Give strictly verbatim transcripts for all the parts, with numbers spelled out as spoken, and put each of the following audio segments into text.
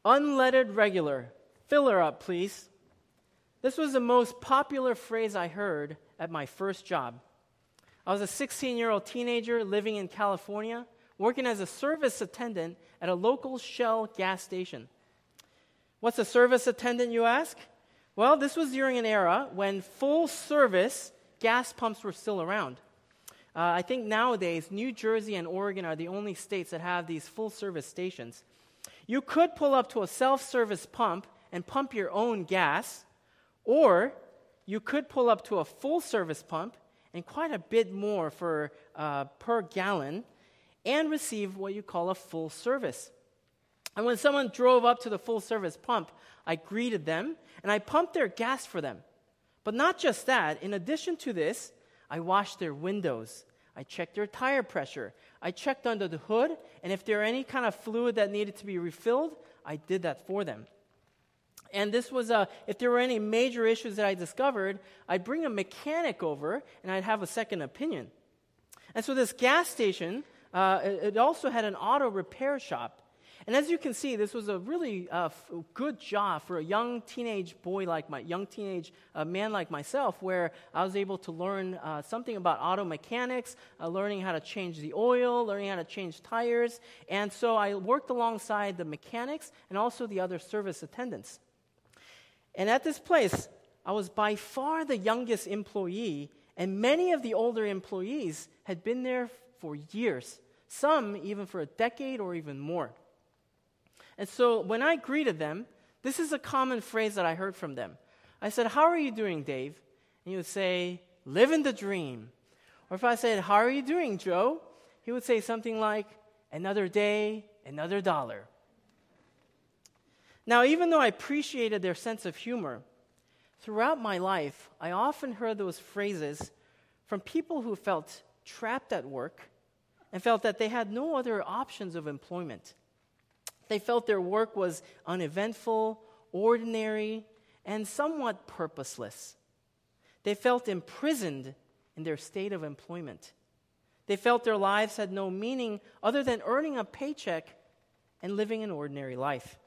Unleaded regular. Fill her up, please. This was the most popular phrase I heard at my first job. I was a sixteen-year-old teenager living in California, working as a service attendant at a local Shell gas station. What's a service attendant, you ask? Well, this was during an era when full-service gas pumps were still around. Uh, I think nowadays, New Jersey and Oregon are the only states that have these full-service stations. You could pull up to a self-service pump and pump your own gas, or you could pull up to a full-service pump and quite a bit more for uh, per gallon and receive what you call a full service. And when someone drove up to the full-service pump, I greeted them and I pumped their gas for them. But not just that. In addition to this, I washed their windows. I checked their tire pressure. I checked under the hood, and if there were any kind of fluid that needed to be refilled, I did that for them. And this was, a, if there were any major issues that I discovered, I'd bring a mechanic over, and I'd have a second opinion. And so this gas station, uh, it, it also had an auto repair shop. And as you can see, this was a really uh, f- good job for a young teenage boy like my, young teenage uh, man like myself, where I was able to learn uh, something about auto mechanics, uh, learning how to change the oil, learning how to change tires. And so I worked alongside the mechanics and also the other service attendants. And at this place, I was by far the youngest employee, and many of the older employees had been there for years, some even for a decade or even more. And so when I greeted them, this is a common phrase that I heard from them. I said, "How are you doing, Dave?" And he would say, "Living the dream." Or if I said, "How are you doing, Joe?" he would say something like, "Another day, another dollar." Now, even though I appreciated their sense of humor, throughout my life, I often heard those phrases from people who felt trapped at work and felt that they had no other options of employment. They felt their work was uneventful, ordinary, and somewhat purposeless. They felt imprisoned in their state of employment. They felt their lives had no meaning other than earning a paycheck and living an ordinary life.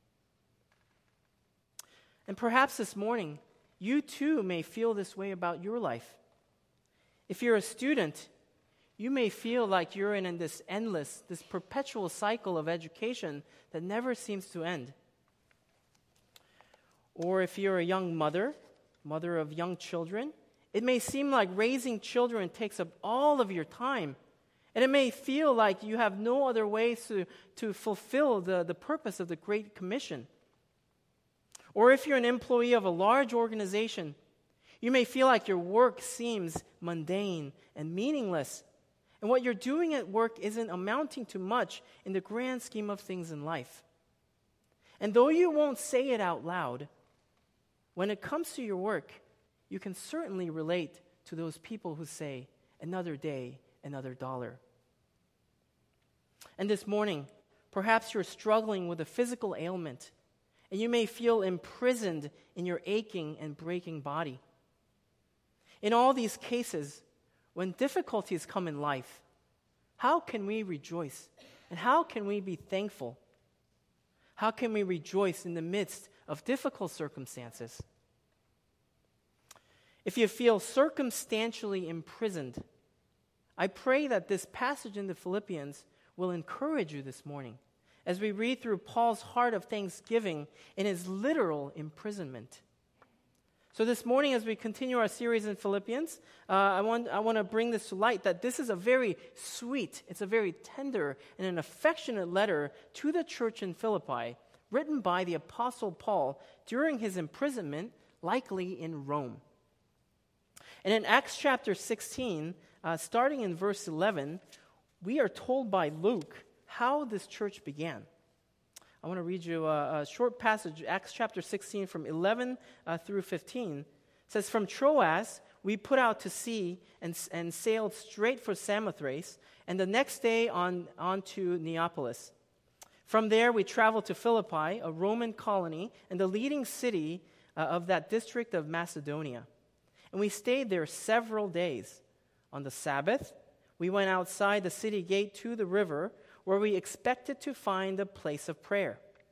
And perhaps this morning, you too may feel this way about your life. If you're a student, you may feel like you're in this endless, this perpetual cycle of education that never seems to end. Or if you're a young mother, mother of young children, it may seem like raising children takes up all of your time. And it may feel like you have no other ways to, to fulfill the, the purpose of the Great Commission. Or if you're an employee of a large organization, you may feel like your work seems mundane and meaningless. And what you're doing at work isn't amounting to much in the grand scheme of things in life. And though you won't say it out loud, when it comes to your work, you can certainly relate to those people who say, "Another day, another dollar." And this morning, perhaps you're struggling with a physical ailment, and you may feel imprisoned in your aching and breaking body. In all these cases, when difficulties come in life, how can we rejoice? And how can we be thankful? How can we rejoice in the midst of difficult circumstances? If you feel circumstantially imprisoned, I pray that this passage in the Philippians will encourage you this morning as we read through Paul's heart of thanksgiving in his literal imprisonment. So this morning, as we continue our series in Philippians, uh, I want I want to bring this to light, that this is a very sweet, it's a very tender and an affectionate letter to the church in Philippi, written by the Apostle Paul during his imprisonment, likely in Rome. And in Acts chapter sixteen, uh, starting in verse eleven, we are told by Luke how this church began. I want to read you a, a short passage, Acts chapter sixteen, from eleven uh, through fifteen. It says, "From Troas we put out to sea and, and sailed straight for Samothrace, and the next day on, on to Neapolis. From there we traveled to Philippi, a Roman colony, and the leading city uh, of that district of Macedonia. And we stayed there several days. On the Sabbath, we went outside the city gate to the river, where we expected to find a place of prayer.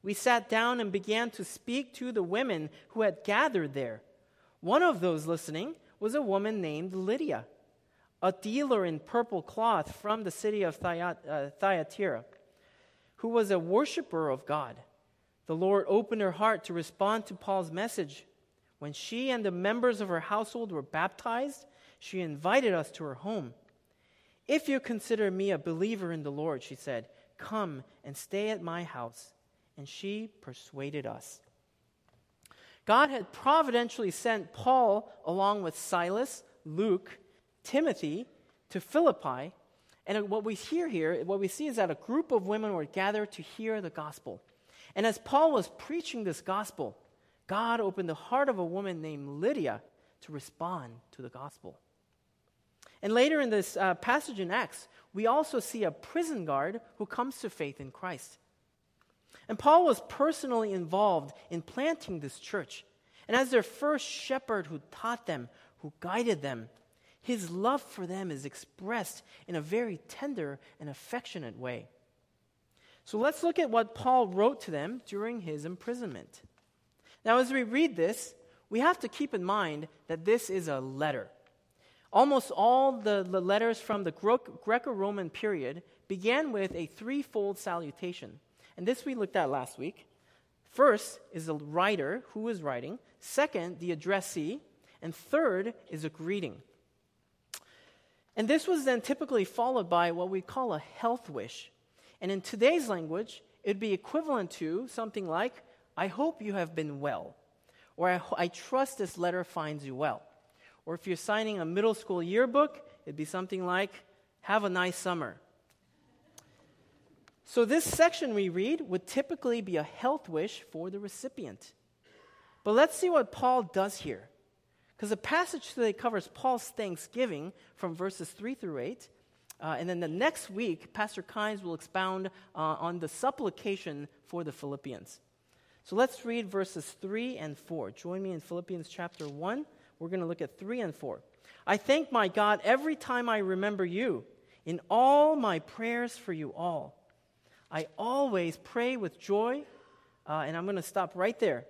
We sat down and began to speak to the women who had gathered there. One of those listening was a woman named Lydia, a dealer in purple cloth from the city of Thyatira, who was a worshiper of God. The Lord opened her heart to respond to Paul's message. When she and the members of her household were baptized, she invited us to her home. "If you consider me a believer in the Lord," she said, "come and stay at my house." And she persuaded us. God had providentially sent Paul along with Silas, Luke, Timothy to Philippi. And what we hear here, what we see is that a group of women were gathered to hear the gospel. And as Paul was preaching this gospel, God opened the heart of a woman named Lydia to respond to the gospel. And later in this uh, passage in Acts, we also see a prison guard who comes to faith in Christ. And Paul was personally involved in planting this church. And as their first shepherd who taught them, who guided them, his love for them is expressed in a very tender and affectionate way. So let's look at what Paul wrote to them during his imprisonment. Now, as we read this, we have to keep in mind that this is a letter. Almost all the, the letters from the Greco-Roman period began with a threefold salutation. And this we looked at last week. First is the writer, who is writing. Second, the addressee. And third is a greeting. And this was then typically followed by what we call a health wish. And in today's language, it would be equivalent to something like, "I hope you have been well," or I, I trust this letter finds you well." Or if you're signing a middle school yearbook, it'd be something like, "Have a nice summer." So this section we read would typically be a health wish for the recipient. But let's see what Paul does here. Because the passage today covers Paul's thanksgiving from verses three through eight. Uh, and then the next week, Pastor Kynes will expound uh, on the supplication for the Philippians. So let's read verses three and four. Join me in Philippians chapter one. We're going to look at three and four. "I thank my God every time I remember you, in all my prayers for you all. I always pray with joy," uh, and I'm going to stop right there.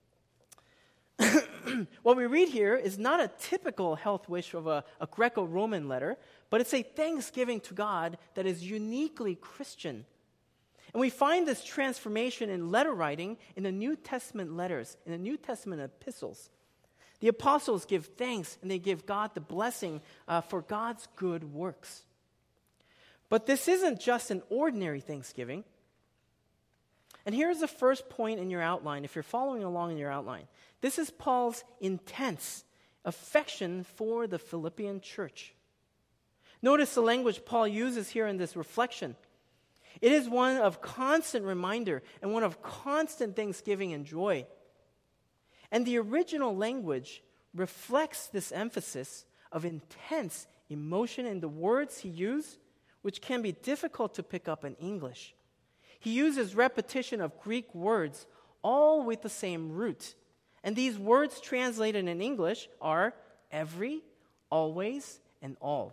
What we read here is not a typical health wish of a, a Greco-Roman letter, but it's a thanksgiving to God that is uniquely Christian. And we find this transformation in letter writing in the New Testament letters, in the New Testament epistles. The apostles give thanks and they give God the blessing uh, for God's good works. But this isn't just an ordinary thanksgiving. And here's the first point in your outline, if you're following along in your outline. This is Paul's intense affection for the Philippian church. Notice the language Paul uses here in this reflection. It is one of constant reminder and one of constant thanksgiving and joy. And the original language reflects this emphasis of intense emotion in the words he used, which can be difficult to pick up in English. He uses repetition of Greek words, all with the same root. And these words translated in English are every, always, and all.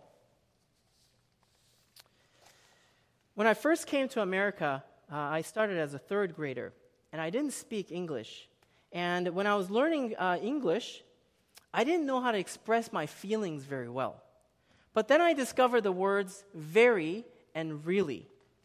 When I first came to America, uh, I started as a third grader, and I didn't speak English. And when I was learning uh, English, I didn't know how to express my feelings very well. But then I discovered the words very and really.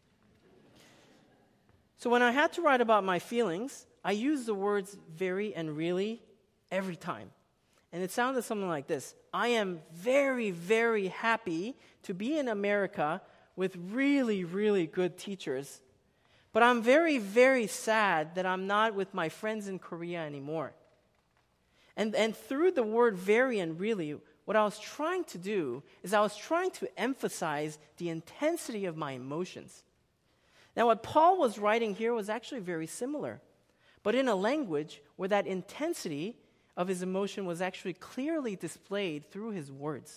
So when I had to write about my feelings, I used the words very and really every time. And it sounded something like this. I am very, very happy to be in America with really, really good teachers. But I'm very, very sad that I'm not with my friends in Korea anymore. And, and through the word very and really, what I was trying to do is I was trying to emphasize the intensity of my emotions. Now, what Paul was writing here was actually very similar, but in a language where that intensity of his emotion was actually clearly displayed through his words.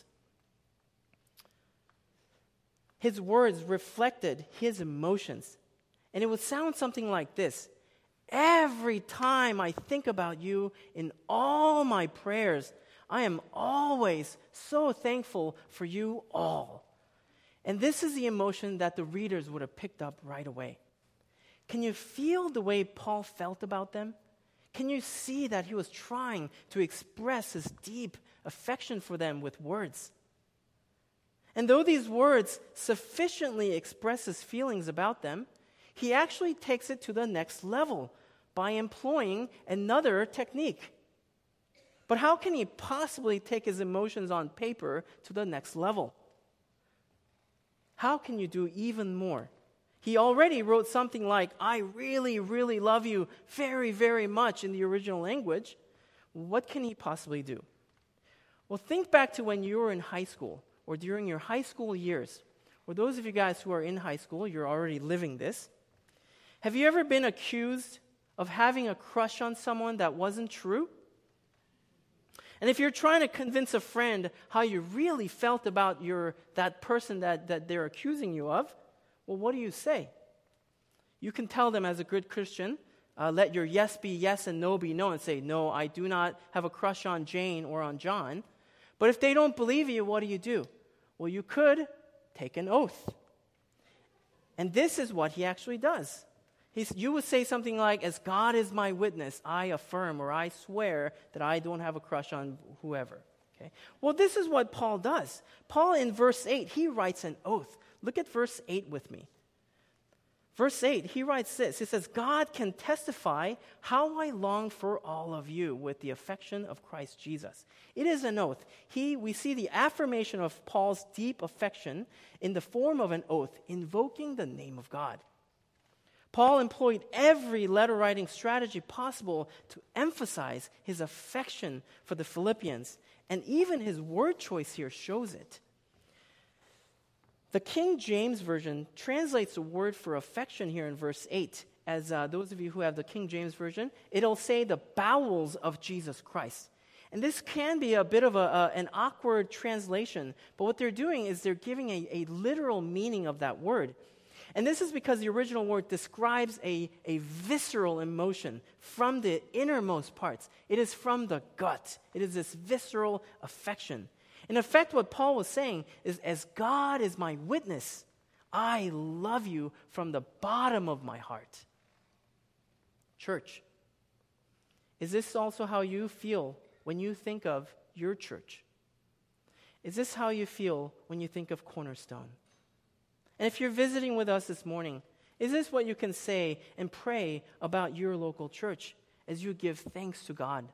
His words reflected his emotions, and it would sound something like this. Every time I think about you in all my prayers, I am always so thankful for you all. And this is the emotion that the readers would have picked up right away. Can you feel the way Paul felt about them? Can you see that he was trying to express his deep affection for them with words? And though these words sufficiently express his feelings about them, he actually takes it to the next level by employing another technique. But how can he possibly take his emotions on paper to the next level? How can you do even more? He already wrote something like, I really, really love you very, very much in the original language. What can he possibly do? Well, think back to when you were in high school or during your high school years. Or those of you guys who are in high school, you're already living this. Have you ever been accused of having a crush on someone that wasn't true? And if you're trying to convince a friend how you really felt about your that person that, that they're accusing you of, well, what do you say? You can tell them as a good Christian, uh, let your yes be yes and no be no, and say, no, I do not have a crush on Jane or on John. But if they don't believe you, what do you do? Well, you could take an oath. And this is what he actually does. He's, you would say something like, as God is my witness, I affirm or I swear that I don't have a crush on whoever. Okay? Well, this is what Paul does. Paul in verse eight, he writes an oath. Look at verse eight with me. Verse eight, he writes this. He says, God can testify how I long for all of you with the affection of Christ Jesus. It is an oath. He, we see the affirmation of Paul's deep affection in the form of an oath, invoking the name of God. Paul employed every letter-writing strategy possible to emphasize his affection for the Philippians, and even his word choice here shows it. The King James Version translates the word for affection here in verse eight. As uh, those of you who have the King James Version, it'll say the bowels of Jesus Christ. And this can be a bit of a, a, an awkward translation, but what they're doing is they're giving a, a literal meaning of that word. And this is because the original word describes a, a visceral emotion from the innermost parts. It is from the gut. It is this visceral affection. In effect, what Paul was saying is, as God is my witness, I love you from the bottom of my heart. Church, is this also how you feel when you think of your church? Is this how you feel when you think of Cornerstone? And if you're visiting with us this morning, is this what you can say and pray about your local church as you give thanks to God?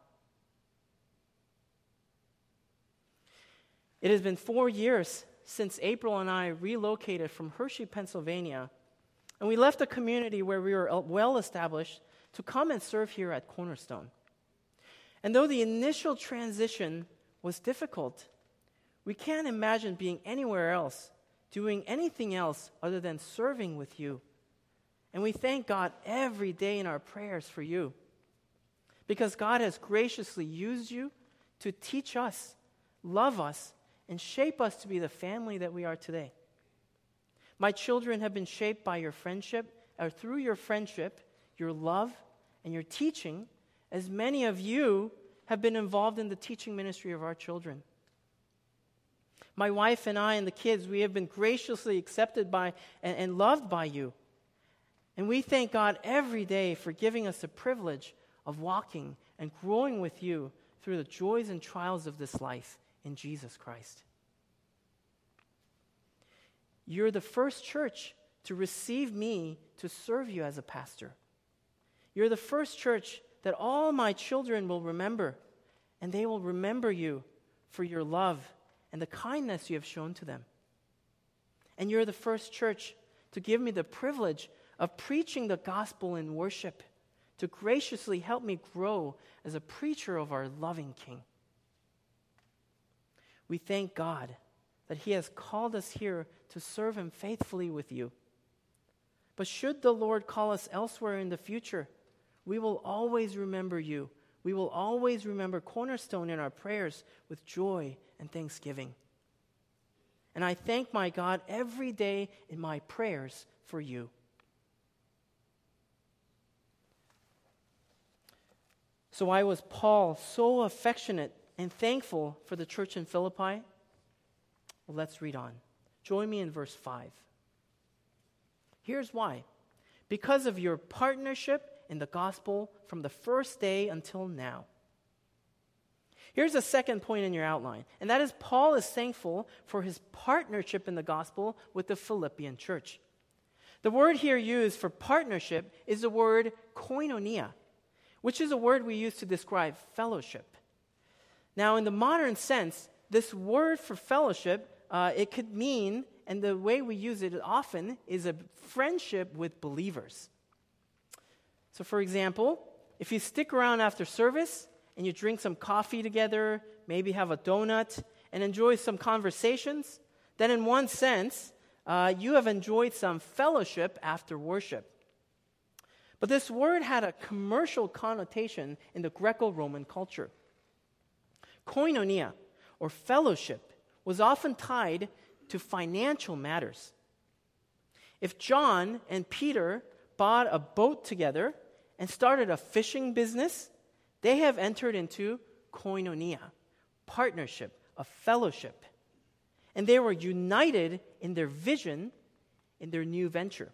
It has been four years since April and I relocated from Hershey, Pennsylvania, and we left a community where we were well established to come and serve here at Cornerstone. And though the initial transition was difficult, we can't imagine being anywhere else, doing anything else other than serving with you. And we thank God every day in our prayers for you, because God has graciously used you to teach us, love us, and shape us to be the family that we are today. My children have been shaped by your friendship, or through your friendship, your love, and your teaching, as many of you have been involved in the teaching ministry of our children. My wife and I and the kids, we have been graciously accepted by and, and loved by you. And we thank God every day for giving us the privilege of walking and growing with you through the joys and trials of this life in Jesus Christ. You're the first church to receive me to serve you as a pastor. You're the first church that all my children will remember, and they will remember you for your love and the kindness you have shown to them. And you're the first church to give me the privilege of preaching the gospel in worship, to graciously help me grow as a preacher of our loving King. We thank God that He has called us here to serve Him faithfully with you. But should the Lord call us elsewhere in the future, we will always remember you. We will always remember Cornerstone in our prayers with joy and thanksgiving. And I thank my God every day in my prayers for you. So why was Paul so affectionate and thankful for the church in Philippi? Well, let's read on. Join me in verse five. Here's why. because of your partnership in the gospel from the first day until now. Here's a second point in your outline, and that is Paul is thankful for his partnership in the gospel with the Philippian church. The word here used for partnership is the word koinonia, which is a word we use to describe fellowship. Now, in the modern sense, this word for fellowship, uh, it could mean, and the way we use it often, is a friendship with believers. So, for example, if you stick around after service and you drink some coffee together, maybe have a donut, and enjoy some conversations, then in one sense, uh, you have enjoyed some fellowship after worship. But this word had a commercial connotation in the Greco-Roman culture. Koinonia, or fellowship, was often tied to financial matters. If John and Peter bought a boat together and started a fishing business, they have entered into koinonia, partnership, a fellowship. And they were united in their vision in their new venture.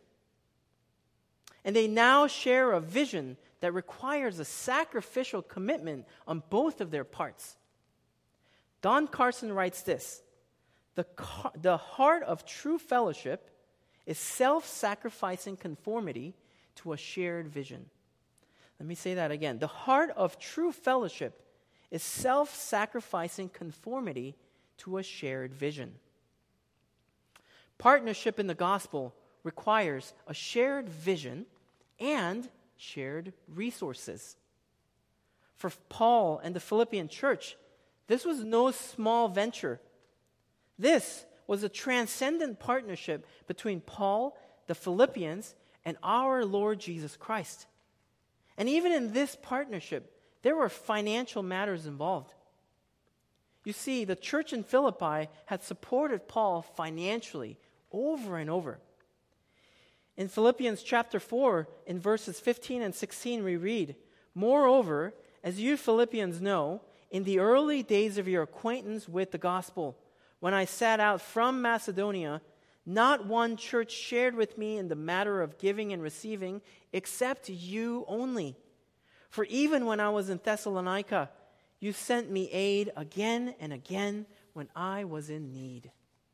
And they now share a vision that requires a sacrificial commitment on both of their parts. Don Carson writes this: the, the heart of true fellowship is self-sacrificing conformity to a shared vision. Let me say that again. The heart of true fellowship is self-sacrificing conformity to a shared vision. Partnership in the gospel requires a shared vision and shared resources. For Paul and the Philippian church, this was no small venture. This was a transcendent partnership between Paul, the Philippians, and our Lord Jesus Christ. And even in this partnership, there were financial matters involved. You see, the church in Philippi had supported Paul financially over and over. In Philippians chapter four, in verses fifteen and sixteen, we read, "Moreover, as you Philippians know, in the early days of your acquaintance with the gospel, when I set out from Macedonia, not one church shared with me in the matter of giving and receiving, except you only. For even when I was in Thessalonica, you sent me aid again and again when I was in need."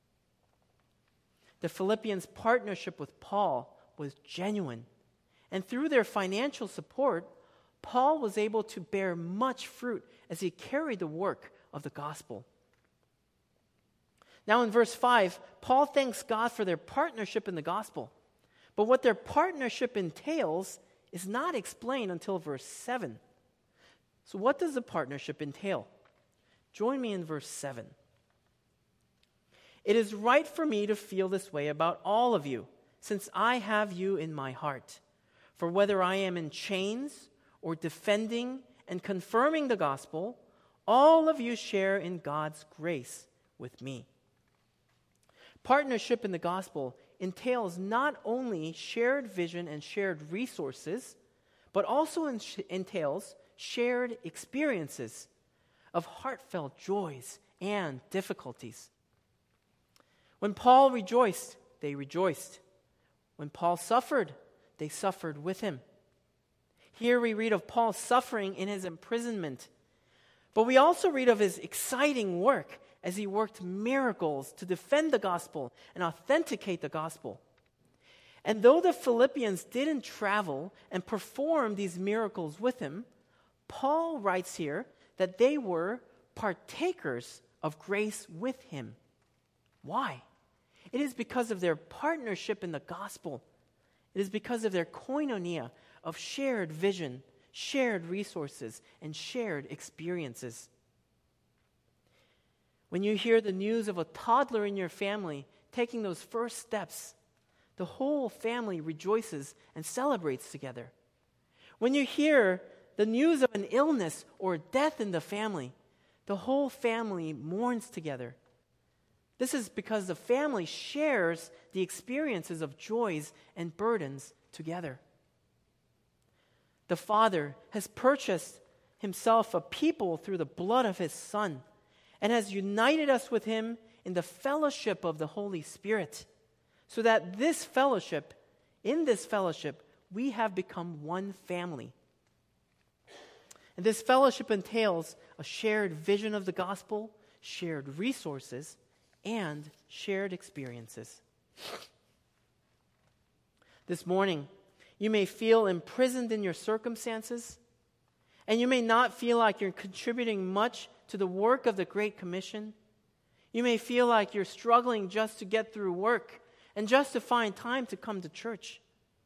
The Philippians' partnership with Paul was genuine. And through their financial support, Paul was able to bear much fruit as he carried the work of the gospel. Now in verse five, Paul thanks God for their partnership in the gospel. But what their partnership entails is not explained until verse seven. So what does the partnership entail? Join me in verse seven. "It is right for me to feel this way about all of you, since I have you in my heart. For whether I am in chains or defending and confirming the gospel, all of you share in God's grace with me." Partnership in the gospel entails not only shared vision and shared resources, but also entails shared experiences of heartfelt joys and difficulties. When Paul rejoiced, they rejoiced. When Paul suffered, they suffered with him. Here we read of Paul's suffering in his imprisonment, but we also read of his exciting work as he worked miracles to defend the gospel and authenticate the gospel. And though the Philippians didn't travel and perform these miracles with him, Paul writes here that they were partakers of grace with him. Why? It is because of their partnership in the gospel. It is because of their koinonia of shared vision, shared resources, and shared experiences. When you hear the news of a toddler in your family taking those first steps, the whole family rejoices and celebrates together. When you hear the news of an illness or death in the family, the whole family mourns together. This is because the family shares the experiences of joys and burdens together. The Father has purchased himself a people through the blood of his Son and has united us with him in the fellowship of the Holy Spirit, so that this fellowship, in this fellowship, we have become one family. And this fellowship entails a shared vision of the gospel, shared resources, and shared experiences. This morning, you may feel imprisoned in your circumstances, and you may not feel like you're contributing much to the work of the Great Commission. You may feel like you're struggling just to get through work and just to find time to come to church.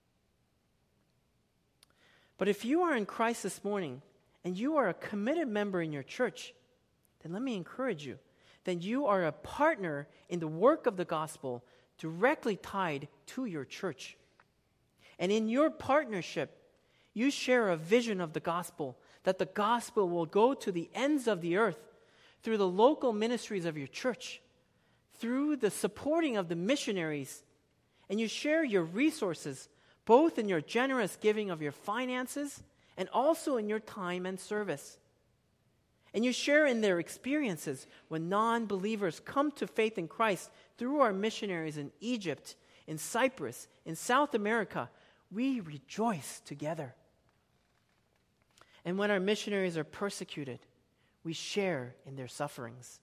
But if you are in Christ this morning and you are a committed member in your church, then let me encourage you. Then you are a partner in the work of the gospel directly tied to your church. And in your partnership, you share a vision of the gospel, that the gospel will go to the ends of the earth through the local ministries of your church, through the supporting of the missionaries. And you share your resources, both in your generous giving of your finances and also in your time and service. And you share in their experiences when non-believers come to faith in Christ through our missionaries in Egypt, in Cyprus, in South America. We rejoice together. And when our missionaries are persecuted, we share in their sufferings.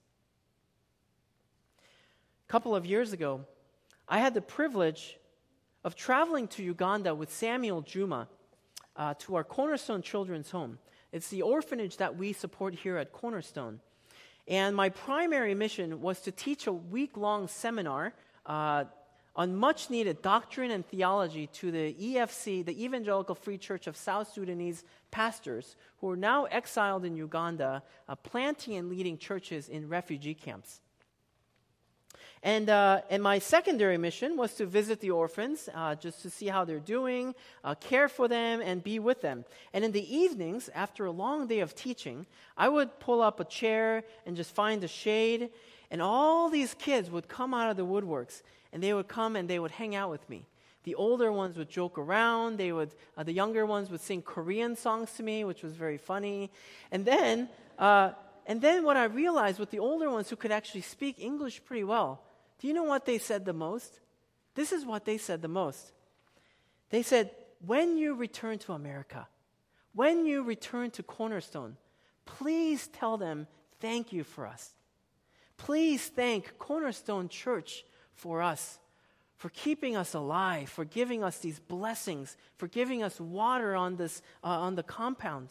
A couple of years ago, I had the privilege of traveling to Uganda with Samuel Juma uh, to our Cornerstone Children's Home. It's the orphanage that we support here at Cornerstone. And my primary mission was to teach a week-long seminar uh, on much-needed doctrine and theology to the E F C, the Evangelical Free Church of South Sudanese pastors who are now exiled in Uganda, uh, planting and leading churches in refugee camps. And, uh, and my secondary mission was to visit the orphans, uh, just to see how they're doing, uh, care for them, and be with them. And in the evenings, after a long day of teaching, I would pull up a chair and just find a shade, and all these kids would come out of the woodworks, and they would come and they would hang out with me. The older ones would joke around. They would, uh, the younger ones would sing Korean songs to me, which was very funny. And then, uh, and then what I realized with the older ones who could actually speak English pretty well, do you know what they said the most? This is what they said the most. They said, when you return to America, when you return to Cornerstone, please tell them thank you for us. Please thank Cornerstone Church for us, for keeping us alive, for giving us these blessings, for giving us water on this uh, on the compound.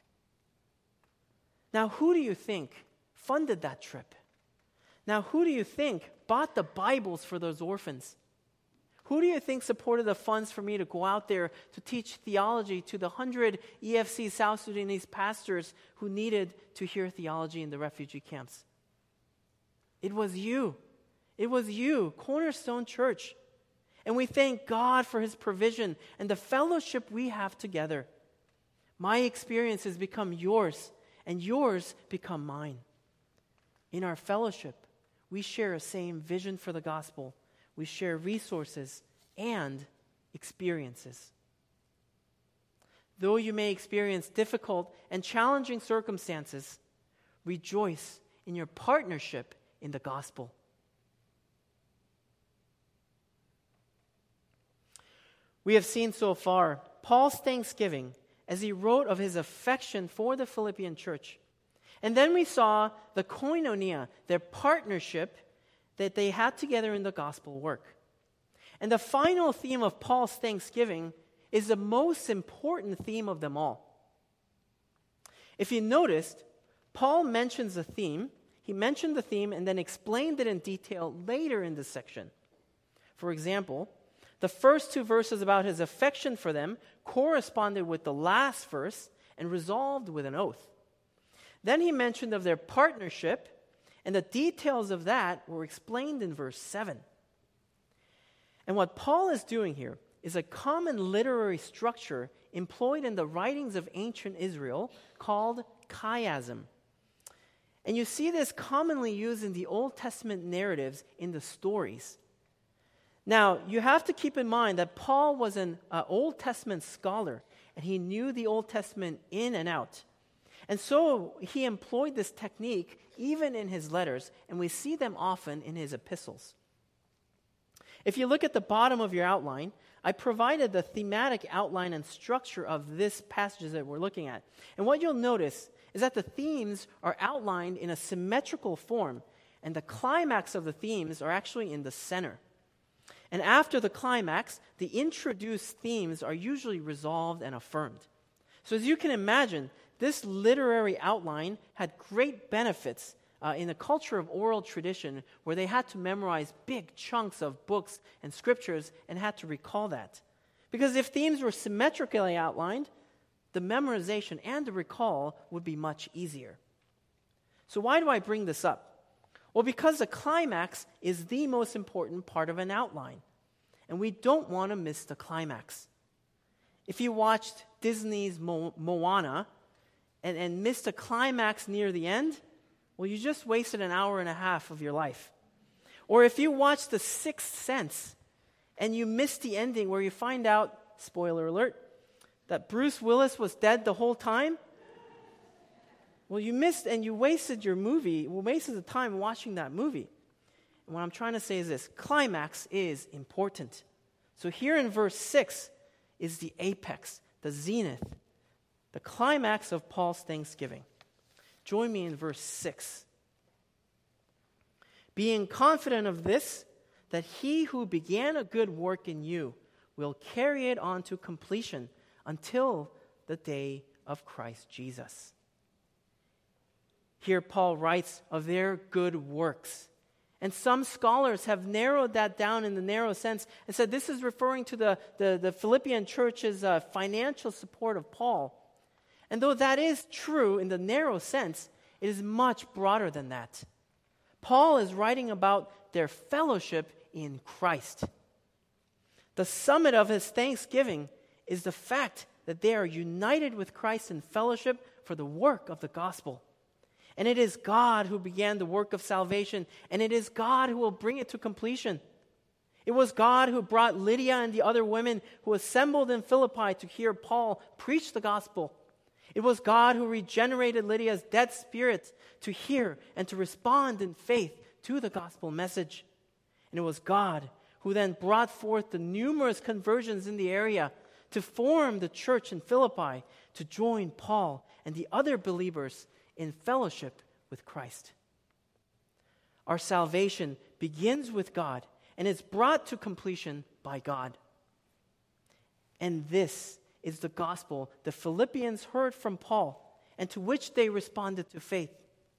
Now, who do you think funded that trip? Now, who do you think bought the Bibles for those orphans? Who do you think supported the funds for me to go out there to teach theology to the hundred E F C South Sudanese pastors who needed to hear theology in the refugee camps? It was you. It was you, Cornerstone Church. And we thank God for His provision and the fellowship we have together. My experiences become yours, and yours become mine. In our fellowship, we share a same vision for the gospel. We share resources and experiences. Though you may experience difficult and challenging circumstances, rejoice in your partnership in the gospel. We have seen so far Paul's thanksgiving as he wrote of his affection for the Philippian church. And then we saw the koinonia, their partnership that they had together in the gospel work. And the final theme of Paul's thanksgiving is the most important theme of them all. If you noticed, Paul mentions the theme, he mentioned the theme and then explained it in detail later in this section. For example, the first two verses about his affection for them corresponded with the last verse and resolved with an oath. Then he mentioned of their partnership, and the details of that were explained in verse seven. And what Paul is doing here is a common literary structure employed in the writings of ancient Israel called chiasm. And you see this commonly used in the Old Testament narratives in the stories. Now, you have to keep in mind that Paul was an uh, Old Testament scholar, and he knew the Old Testament in and out. And so he employed this technique even in his letters, and we see them often in his epistles. If you look at the bottom of your outline, I provided the thematic outline and structure of this passage that we're looking at. And what you'll notice is that the themes are outlined in a symmetrical form, and the climax of the themes are actually in the center. And after the climax, the introduced themes are usually resolved and affirmed. So as you can imagine, this literary outline had great benefits uh, in a culture of oral tradition where they had to memorize big chunks of books and scriptures and had to recall that. Because if themes were symmetrically outlined, the memorization and the recall would be much easier. So why do I bring this up? Well, because the climax is the most important part of an outline, and we don't want to miss the climax. If you watched Disney's Mo- Moana and, and missed the climax near the end, well, you just wasted an hour and a half of your life. Or if you watched The Sixth Sense and you missed the ending where you find out, spoiler alert, that Bruce Willis was dead the whole time, well, you missed and you wasted your movie, well, wasted the time watching that movie. And what I'm trying to say is this: climax is important. So here in verse six is the apex, the zenith, the climax of Paul's thanksgiving. Join me in verse six. Being confident of this, that he who began a good work in you will carry it on to completion until the day of Christ Jesus. Here Paul writes of their good works. And some scholars have narrowed that down in the narrow sense and said this is referring to the, the, the Philippian church's uh, financial support of Paul. And though that is true in the narrow sense, it is much broader than that. Paul is writing about their fellowship in Christ. The summit of his thanksgiving is the fact that they are united with Christ in fellowship for the work of the gospel. And it is God who began the work of salvation, and it is God who will bring it to completion. It was God who brought Lydia and the other women who assembled in Philippi to hear Paul preach the gospel. It was God who regenerated Lydia's dead spirit to hear and to respond in faith to the gospel message. And it was God who then brought forth the numerous conversions in the area to form the church in Philippi to join Paul and the other believers in fellowship with Christ. Our salvation begins with God and is brought to completion by God. And this is the gospel the Philippians heard from Paul and to which they responded to faith.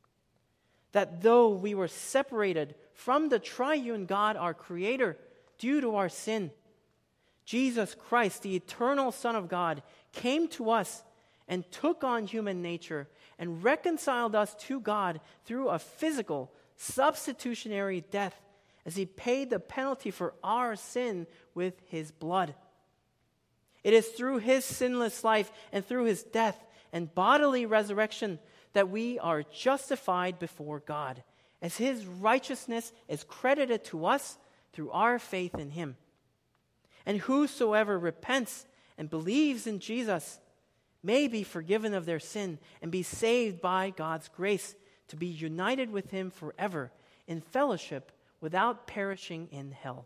That though we were separated from the triune God, our Creator, due to our sin, Jesus Christ, the eternal Son of God, came to us and took on human nature and reconciled us to God through a physical, substitutionary death as he paid the penalty for our sin with his blood. It is through his sinless life and through his death and bodily resurrection that we are justified before God, as his righteousness is credited to us through our faith in him. And whosoever repents and believes in Jesus may be forgiven of their sin and be saved by God's grace to be united with him forever in fellowship without perishing in hell.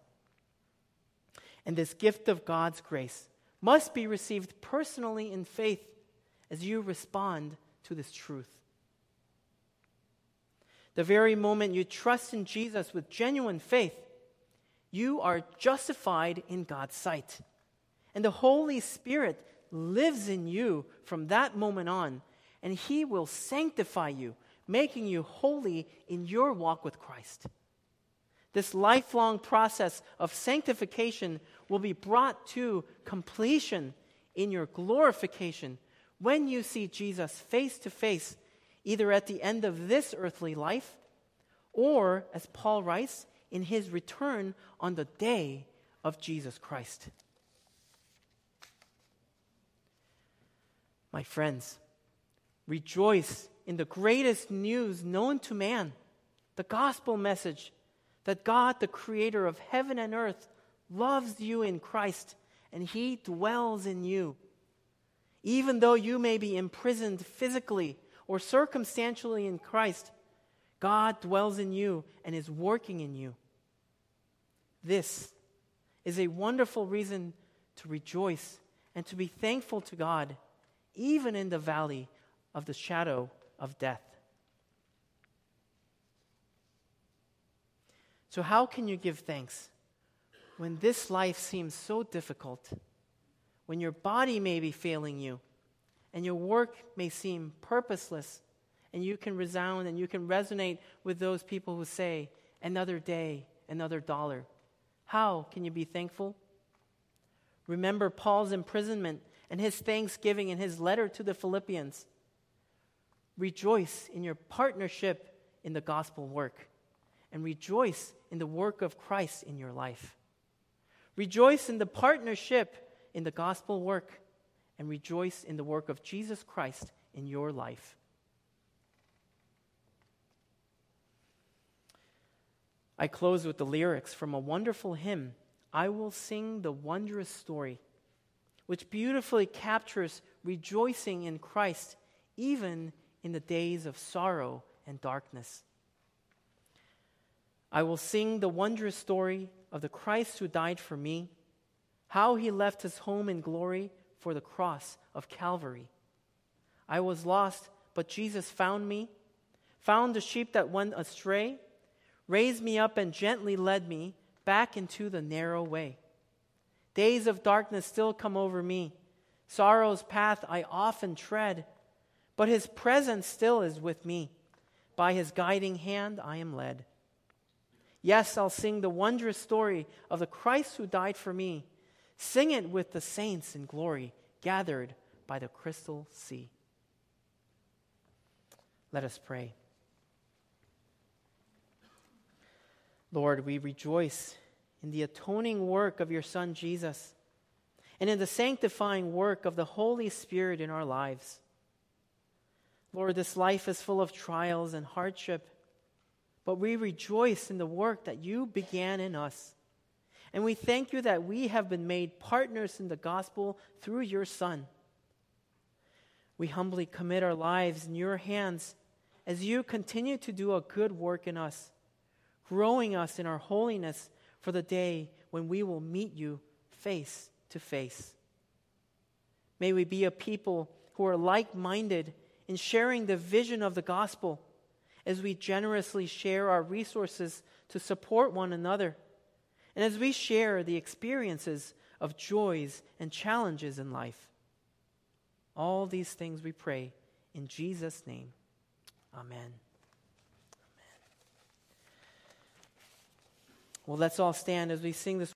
And this gift of God's grace must be received personally in faith as you respond to this truth. The very moment you trust in Jesus with genuine faith, you are justified in God's sight. And the Holy Spirit lives in you from that moment on, and he will sanctify you, making you holy in your walk with Christ. This lifelong process of sanctification will be brought to completion in your glorification when you see Jesus face to face, either at the end of this earthly life or, as Paul writes, in his return on the day of Jesus Christ. My friends, rejoice in the greatest news known to man, the gospel message that God, the creator of heaven and earth, loves you in Christ and he dwells in you. Even though you may be imprisoned physically or circumstantially in Christ, God dwells in you and is working in you. This is a wonderful reason to rejoice and to be thankful to God, even in the valley of the shadow of death. So how can you give thanks when this life seems so difficult, when your body may be failing you, and your work may seem purposeless, and you can resound and you can resonate with those people who say, another day, another dollar? How can you be thankful? Remember Paul's imprisonment and his thanksgiving in his letter to the Philippians. Rejoice in your partnership in the gospel work, and rejoice in the work of Christ in your life. Rejoice in the partnership in the gospel work, and rejoice in the work of Jesus Christ in your life. I close with the lyrics from a wonderful hymn, I Will Sing the Wondrous Story, which beautifully captures rejoicing in Christ even in the days of sorrow and darkness. I will sing the wondrous story of the Christ who died for me, how he left his home in glory for the cross of Calvary. I was lost, but Jesus found me, found the sheep that went astray, raised me up and gently led me back into the narrow way. Days of darkness still come over me, sorrow's path I often tread, but his presence still is with me. By his guiding hand I am led. Yes, I'll sing the wondrous story of the Christ who died for me. Sing it with the saints in glory, gathered by the crystal sea. Let us pray. Lord, we rejoice in the atoning work of your Son Jesus, and in the sanctifying work of the Holy Spirit in our lives. Lord, this life is full of trials and hardship, but we rejoice in the work that you began in us. And we thank you that we have been made partners in the gospel through your Son. We humbly commit our lives in your hands as you continue to do a good work in us, growing us in our holiness for the day when we will meet you face to face. May we be a people who are like-minded in sharing the vision of the gospel as we generously share our resources to support one another, and as we share the experiences of joys and challenges in life. All these things we pray in Jesus' name. Amen. Amen. Well, let's all stand as we sing this